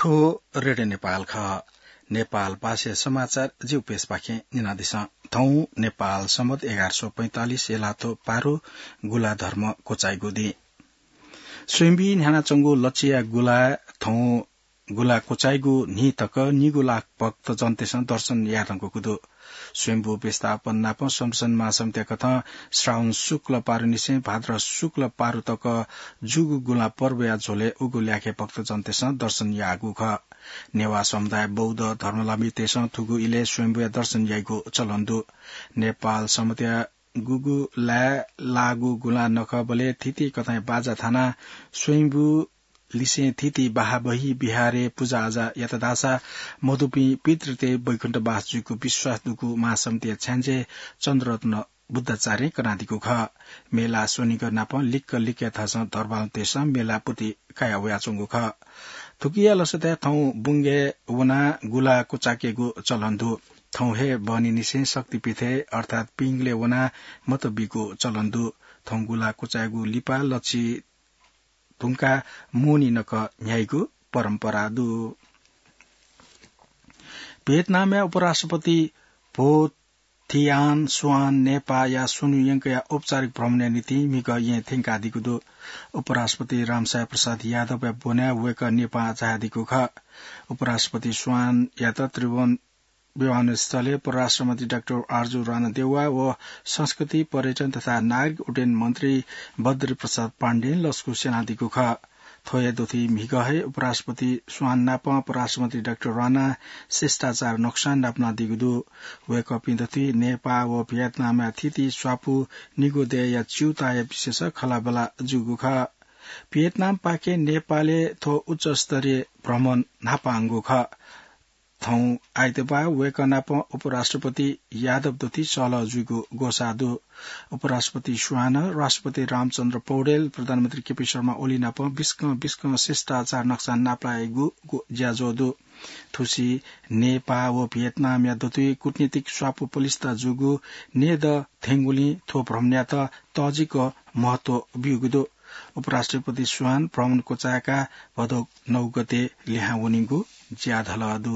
ठो रेडियो नेपाल ख नेपाल पासे समाचार जिउ पेश पाखे निनादिस थौ नेपाल सम्मत 1145 एलाथो पारो गुला धर्म कोचाइगुदी स्वयंबी न्याना चंगु लचिया गुला थौ गुला कोचाइगु नि तक निगुला भक्त जनतेस दर्शन यातंको कुदो स्वयंभू व्यवस्थापन नाप समसन महासमिति कथा श्रावण शुक्ल पारु निसे भाद्र शुक्ल पारु तक जुगु गुला पर्व या झोले उगु ल्याखे भक्त जनतेस दर्शन यागु ख नेवा समुदाय बौद्ध धर्मलामी तेस थुगु इले स्वयंभू दर्शन यागु चलन्दु नेपाल समतिया गुगु लागु गुला नख बले थिति कथा बाजा थाना स्वयंभू लिसे थिति बाहाबही बिहारे पूजा आजा यतदासा मधुपी पितृते वैकुण्ठ बासजुको विश्वास दुगु महासमिति छ्यान्जे चन्द्ररत्न बुद्धाचार्य कनादिको ख मेला सोनिकर नाप लिक्क लिक्या थास दरबार तेस मेला पुति काया वयाचुंगु ख थुकिया लसते थौ बुंगे वना गुला कुचाकेगु चलन्दु थौ हे बनी निसे शक्ति पिथे अर्थात पिङले वना मतबिगु चलन्दु थौ गुला कुचाकेगु लिपा लची तुंका मुनि नक न्यायको परम्परा दु भियतनामया उपराष्ट्रपति भो थियान स्वान नेपा या सुनुयंक या औपचारिक भ्रमण नीति मिग ये थिंकादिको दु उपराष्ट्रपति रामसाय प्रसाद यादव या बोना वेक नेपा चाहदिको ख उपराष्ट्रपति स्वान या त त्रिभुवन विमानस्थले परराष्ट्र मन्त्री डाक्टर आर्जु राणा देउवा व संस्कृति पर्यटन तथा नागरिक उड्डयन मन्त्री बद्री प्रसाद पाण्डे लस्कु सेनादिको ख थोया दोथी मिगहे उपराष्ट्रपति स्वान नाप परराष्ट्र मन्त्री डाक्टर राणा शिष्टाचार नक्सान नाप्ना दिगुदु वे कपिन्दथी नेपा व भियतनाममा थिति स्वापु निगोदे या चिउता या विशेष खलाबला जुगु ख भियतनाम पाके नेपालले थो उच्च स्तरीय भ्रमण नापाङ्गु ख थौ आइतबार वेकनाप उपराष्ट्रपति यादव दोथी सल जुगु गोसादु उपराष्ट्रपति सुहान राष्ट्रपति रामचन्द्र पौडेल प्रधानमन्त्री केपी शर्मा ओली नाप बिस्क शिष्टाचार नक्सान नाप्लाएगु ज्याजोदु थुसी नेपा व भियतनाम या दोथी कूटनीतिक स्वापु पुलिस जुगु नेद थेंगुली थो भ्रमण्यात तजिको महत्व बिउगुदु उपराष्ट्रपति सुहान भ्रमण कोचाका भदौ 9 गते लिहाउनिगु ज्याधलदु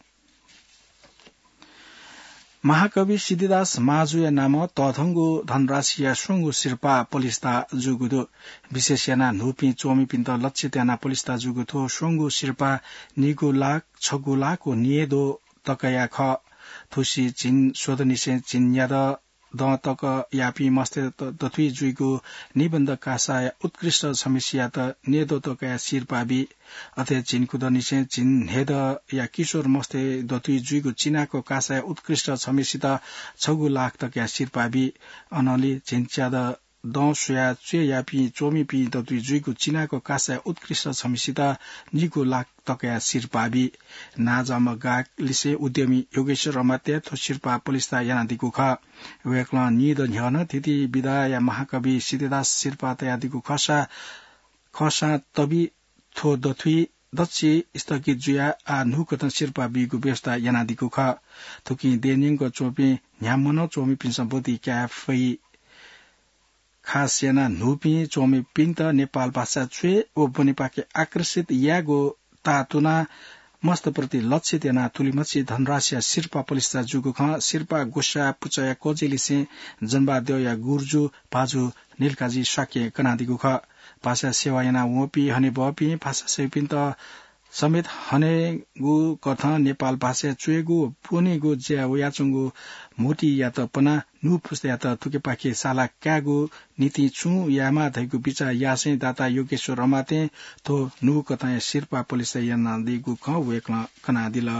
महाकवि सिद्धिदास माजुया नाम तथंगु धनराशिया सुंगु सिरपा पुलिसता जुगुदु विशेषना नुपी चोमी पिन्त लक्ष्य त्याना पुलिसता जुगुथो सुंगु सिरपा निगु लाख छगु लाखको नियदो तकया ख थुसी चिन सोधनिसे चिन्याद द तक यापी मस्ते तथुई जुइगु निबन्ध कासा उत्कृष्ट समिसिया त नेदो तकया सिरपाबी अथे चिनकुद निसे चिन हेद या किशोर मस्ते दथुई जुइगु चिनाको कासा उत्कृष्ट समिसित 6 लाख तकया सिरपाबी अनली चिन्च्याद द सुया चे यापी चोमी पी दथुई जुइगु चिनाको कासा उत्कृष्ट समिसित निगु लाख तकया सिरपाबी नाजम गाक लिसे उद्यमी योगेश्वर रमात्य थो सिरपा पुलिसता यानादिको ख वेक्ला निद न्हन थिति विदा या महाकवि सिद्धिदास सिरपा तयादिको खसा तबी थो दथुई दक्षी स्थगित जुया आ नुकत सिरपा बिगु व्यवस्था यानादिको ख थुकी देनिङको चोपी न्यामनो चोमी पिन्छ बोधी क्याफै खास याना नुपी चोमी पिन्त नेपाल भाषा छुए ओ बनेपाके आकर्षित यागो तातुना मस्त प्रति लक्षित याना तुलिमछि धनराशिया सिरपा पुलिसता जुगु ख सिरपा गुस्सा पुचया कोजेलिसे जनबा देव या गुर्जु बाजु नीलकाजी साके कनादिगु ख भाषा सेवा याना वपी हने बपी भाषा सेपिन्त समेत हनेगु कथा नेपाल भाषा चुएगु पुनेगु ज्या याचुंगु मोटी या त पना नु फुस्ते या त थुके पाखे साला क्यागु नीति छु यामा धैगु बिचा यासे दाता योगेश्वर रमाते तो नु कथा सिरपा पुलिस याना दिगु ख वेक्ला कनादिल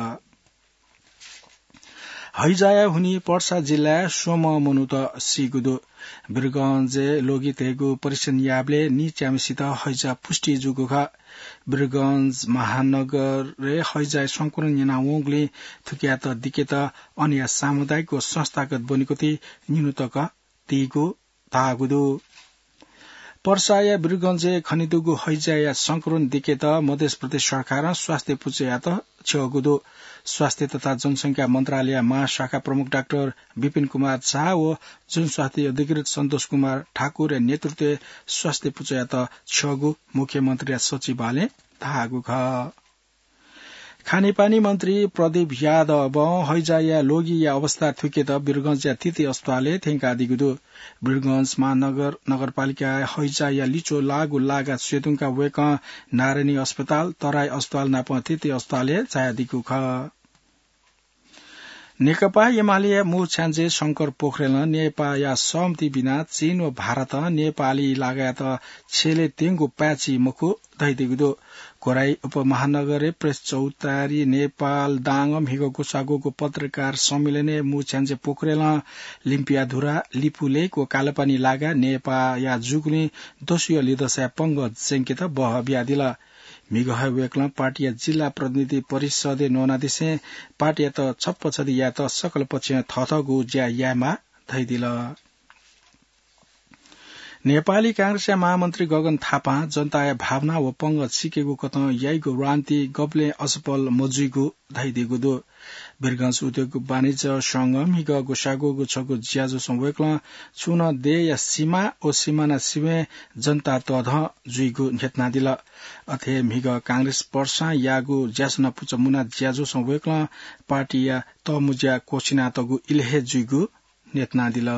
हैजाया हुनी पर्सा जिल्ला सोम मनुत सिगुदु बिरगञ्जे लोगितेगु परिसन याबले नि च्यामसित हैजा पुष्टि जुगु ख बिरगञ्ज महानगर रे हैजा संकुलन याना वोंगले थुकिया त दिकेत अन्य सामुदायिक संस्थागत बनिकोति निनुतक तिगु तागुदु पर्साया बिरगञ्जे खनिदुगु हैजाया संकुलन दिकेत मध्य प्रदेश सरकार स्वास्थ्य पुचया त छगुदु स्वास्थ्य तथा जनसंख्या मन्त्रालय महाशाखा प्रमुख डाक्टर विपिन कुमार शाह व जनस्वास्थ्य अधिकृत सन्तोष कुमार ठाकुर नेतृत्व स्वास्थ्य पुचया त छगु मुख्यमन्त्री सचिवालय थागु ख खानेपानी मन्त्री प्रदीप यादव हैजाया लोगी या अवस्था थुकेत वीरगंज या तिती अस्पताले थेंका दिगुदु वीरगंज महानगर नगरपालिका हैजाया लिचो लागु लागा सेतुङका वेक नारायणी अस्पताल तराई अस्पताल नाप तिती अस्पताले चाया दिगु ख नेकपा एमाले मु छ्यान्जे शंकर पोखरेल नेपा या सहमति बिना चीन व भारत नेपाली लगायत छेले तेंगु प्याची मुखु दैदिगुदो कोराई उपमहानगरे प्रेस चौतारी नेपाल दाङम हिगोको सागोको पत्रकार सम्मेलने मु छ्यान्जे पोखरेल लिम्पियाधुरा लिपुलेको कालपानी लागा नेपा या जुगुली दोषियो लिदसा पंग जेंकित बह ब्यादिला मिगह वेक्ल पार्टी जिल्ला प्रतिनिधि परिषद नोनादिसे पार्टी त छप्प छदी या त सकल पक्ष थथगु ज्या यामा धैदिल नेपाली कांग्रेस महामन्त्री गगन थापा जनता भावना व पंग सिकेगु कत याइगु रान्ति गब्ले असफल मजुइगु धैदिगु वीरगंज उद्योग वाणिज्य संगम हिग गोसागोगु छगु ज्याजो संवेक्ल चुन दे या सीमा ओ सीमाना सिमे जनता तध जुइगु नेतना दिल अथे मिग कांग्रेस पर्सा यागु ज्यासन पुच मुना ज्याजो संवेक्ल पार्टी या तमुज्या कोसिना तगु इल्हे जुइगु नेतना दिल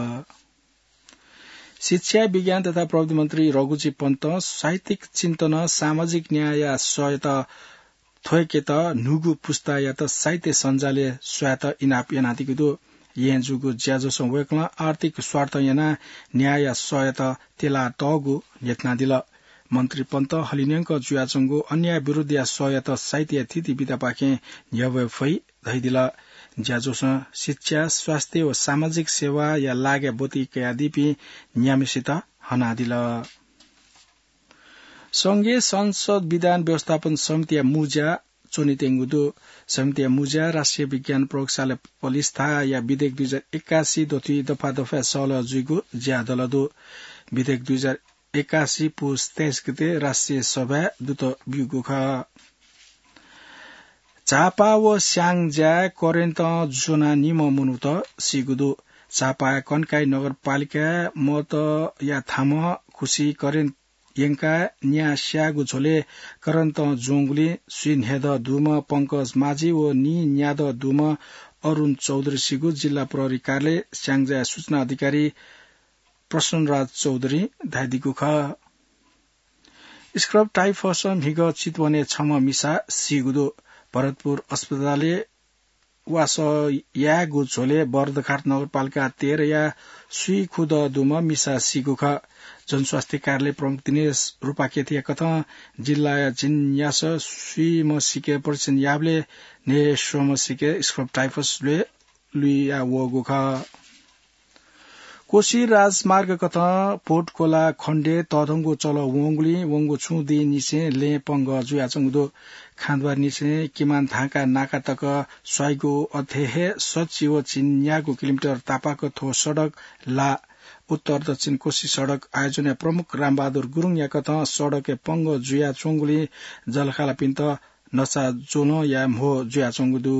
शिक्षा विज्ञान तथा प्रविधि मन्त्री रघुजी पन्त साहित्यिक चिन्तन सामाजिक न्याय या सहायता थोकेत नुगु पुस्ता या त साहित्य सञ्जाले सहायता इनाप यनातिगु येजुगु ज्याजो संवेक्ल आर्थिक स्वार्थ यना न्याय या सहायता तेला तगु नेतना दिल मन्त्री पन्त हलिन्यंक जुयाचंगु अन्याय विरुद्ध या सहायता साहित्य थिति बिता पाखे यवे फै धैदिल ज्याजोस शिक्षा स्वास्थ्य व सामाजिक सेवा या लागे बोती कयादिपि न्यामिसित हनादिल संघीय संसद विधान व्यवस्थापन समिति या मुजा चोनितेंगुदु समिति या मुजा राष्ट्रिय विज्ञान प्रयोगशाला पलिस्था या विधेयक 2081 दोथी दफा दफा सल जुइगु ज्यादलदु विधेयक 2081 पुस 23 गते राष्ट्रिय सभा दुत बिगु ख चापा व स्याङज्या करेन्ट जोना निम मुनुत सिगुदु चापा कन्काई नगरपालिका मत या थाम खुशी करेन्ट यंका न्या स्यागु झोले करन्त जोंगुली स्विन हेद दुम पंकज माझी व नि न्याद दुम अरुण चौधरी सिगु जिल्ला प्रहरी कार्यालय स्याङज्या सूचना अधिकारी प्रसन्नराज चौधरी धादिगु ख स्क्रब टाइफसम हिग चितवने छम मिसा सिगुदु भरतपुर अस्पतालले वास यागु झोले बर्दघाट नगरपालिका 13 या सुई खुद दुम मिसा सिगुख जनस्वास्थ्य कार्यालय प्रमुख दिनेश रूपाकेतिया कथ जिल्ला जिन्यास सुई म सिके पर्सन याबले ने सोम सिके स्क्रब टाइफसले लुइया वगुख कोशी राजमार्ग कथ पोर्टकोला खण्डे तधंगो चल वंगु छुदी निसे ले पंग जुयाचंगदो खान्दवार निसे किमान थाका नाका तक स्वाइगो अथेहे सचिव चिन्यागु किलोमिटर तापाको थो सडक ला उत्तर दक्षिण कोशी सडक आयोजना प्रमुख रामबहादुर गुरुङ या कथ सडक पंग जुया चोंगुली जलखाला पिन्त नसा जोनो या मो जुया चोंगुदु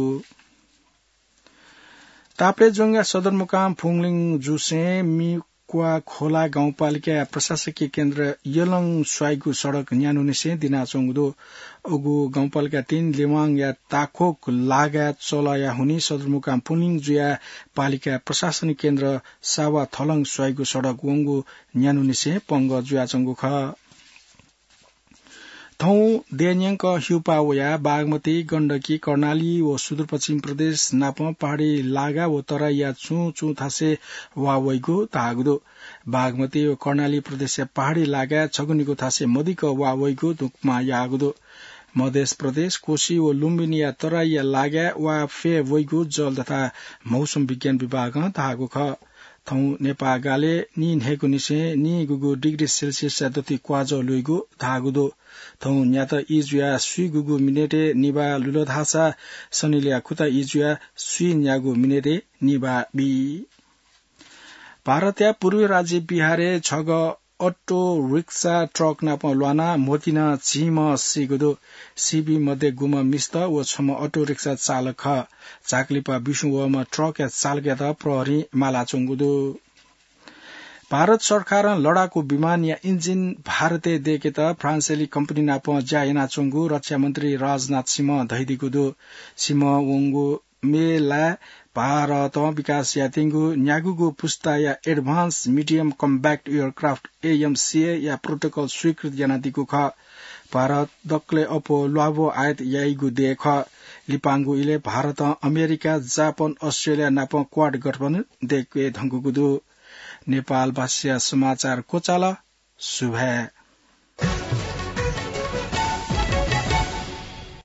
ताप्लेजुङगा सदरमुकाम फुङलिङ जुसे मिक्वा खोला गाउँपालिका प्रशासकीय केन्द्र यलङ स्वाइगु सड़क न्यानुनिसे दिनाचोङदो ओगु गाउँपालिका 3 लेवाङ या ताखोक लागा चलाया हुनी सदरमुकाम फुङलिङ जुया पालिका प्रशासनिक केन्द्र सावा थलङ स्वाइगु सड़क वंगु न्यानुनिसे पंग जुयाचंगु ख थौ देन्यंक हिउपावया बागमती गण्डकी कर्णाली व सुदूरपश्चिम प्रदेश नाप पहाड़ी लागा व तराई या चु थासे वावैगु तागुदो बागमती व कर्णाली प्रदेश पहाड़ी लागा छगुनीको थासे मदिक वावैगु दुकमा यागुदो मध्य प्रदेश कोशी व लुम्बिनी या तराई या लागा वा फे वैगु जल तथा मौसम विज्ञान विभाग तागु ख थौ नेपागाले नि नेगु निसे नि गुगु डिग्री सेल्सियस दति क्वाजो लुइगु धागुदो थौ न्यात इजुया सुई गुगु मिनेटे निबा लुलो धासा सनिलिया खुता इजुया सुई न्यागु मिनेटे निबा बी भारतीय पूर्वी राज्य बिहारे छग अटो रिक्सा ट्रक नाप ल्वाना मोतिना छिम सिगुदो सीबी मध्ये गुम मिस्त व छम अटो रिक्सा चालक चाकलिपा विष्णु वमा ट्रक या चालक त प्रहरी माला चंगुदो भारत सरकार लड़ाकू विमान या इंजिन भारते देके त फ्रांसेली कंपनी नाप ज्यायना चोंगु रक्षा मंत्री राजनाथ सिंह धैदिगुदु सिंह वोंगु मेला भारत विकास यातिंगु न्यागुगु पुस्ता या advanced medium combat aircraft AMCA या प्रोटोकॉल स्वीकृत यानादिगु ख भारत दक्ले अपो ल्वाबो आयत याइगु देख लिपांगु इले भारत अमेरिका जापान अस्ट्रेलिया नाप क्वाड गठबन्धन देखे धंगुगुदु नेपाल भाषा समाचार कोचाला सुभे